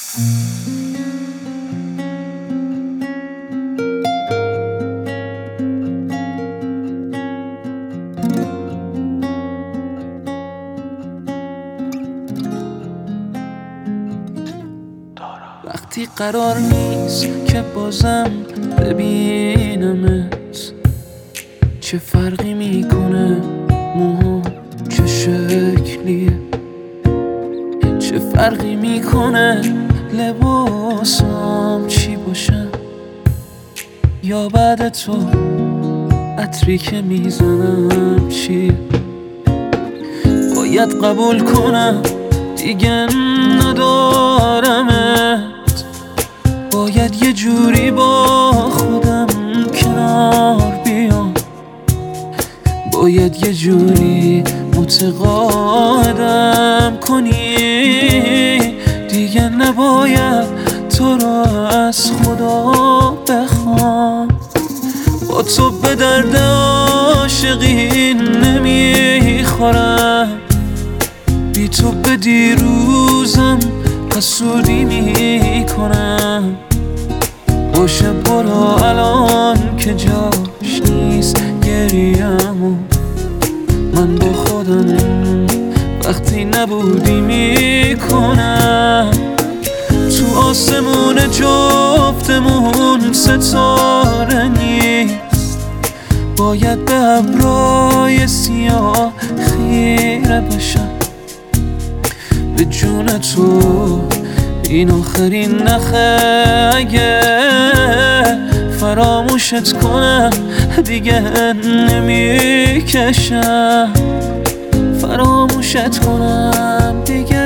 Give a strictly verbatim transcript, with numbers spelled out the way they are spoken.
وقتی قرار نیست که بازم ببینمت، چه فرقی میکنه موها چه شکلیه، چه فرقی میکنه لباسم چی باشه، یا بعد تو عطری که میزنم چیه. باید قبول کنم دیگه ندارمت، باید یه جوری با خودم کنار بیام، باید یه جوری متقاعدم کنی دیگه نباید تو رو از خدا بخوام. با تو به درد عاشقی نمیخورم، بی تو به دیروزم حسودی میکنم. باشه برو الان که جاش نیست گریه‌مو، من با خودم وقتی نبودی میکنم. تو آسمون جفتمون ستاره نیست، باید به ابرای سیاه خیره بشم. به جون تو این آخرین نخه، اگه فراموشت کنم دیگه نمیکشم، فراموشت کنم دیگه